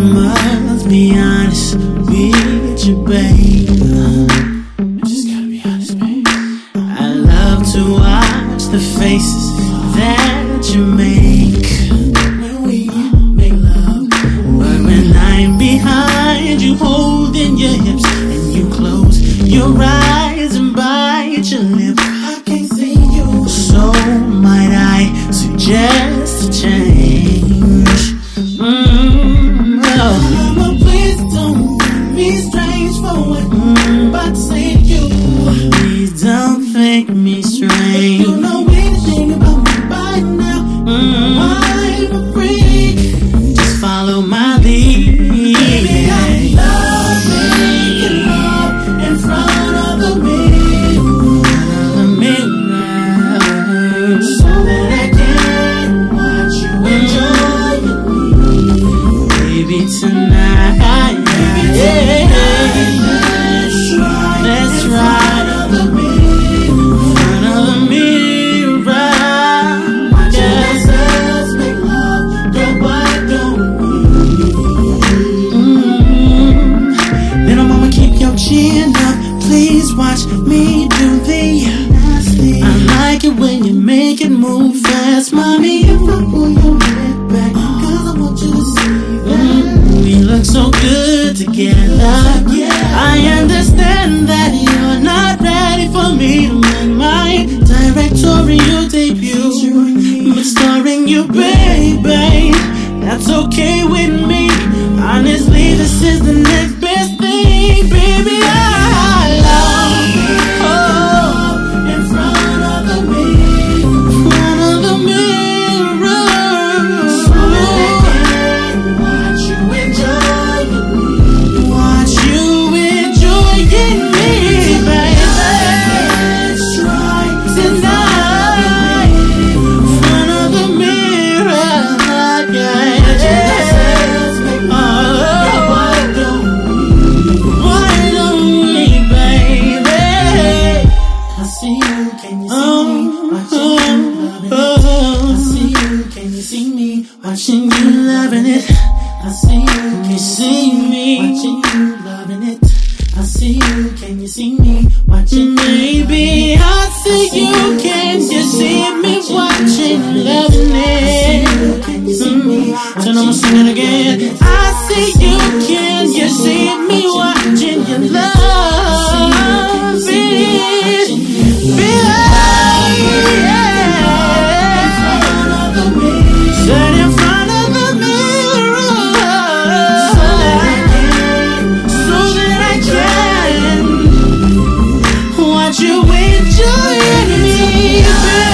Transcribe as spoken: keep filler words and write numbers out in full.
must be honest with you, babe. I just gotta be honest, babe. I love to watch the faces that you make when we make love. But when I'm behind you, holding your hips, and you close your eyes and bite your lip, I can't see you. So might I suggest a change? Mm, oh. Well, please don't be strange for what I'm about to say to you. Please don't think me strange. You know anything about me by now. Mm, I'm a freak. Just follow my lead. Baby, I love making love in front of the mirror, the mirror, so that I can watch you enjoy me, baby, tonight. Baby, tonight. Let's try, let's try. Chin up, please watch me do the nasty. I like it when you make it move fast, mommy. If I pull your head back, cause I want you to see that mm, we look so good together. Yeah. I understand that you're not ready for me to make my directorial debut, but starring you, baby, that's okay with me. Honestly, this is the next best thing, baby. I love oh, in front of the mirror, in front of the mirror, so that I can watch you enjoying me, watch you enjoying me, baby. Let's try tonight, in front of the mirror, yeah. Watching you loving it, I see you. Can you see me? Watching you loving it, I see you. Can you see me? Watching, baby, I see you. Can you see me? Watching, loving it. Can you see me? Turn on, sing it again. I see you. Can you see me? Watching you love it, baby. You enjoy me, baby.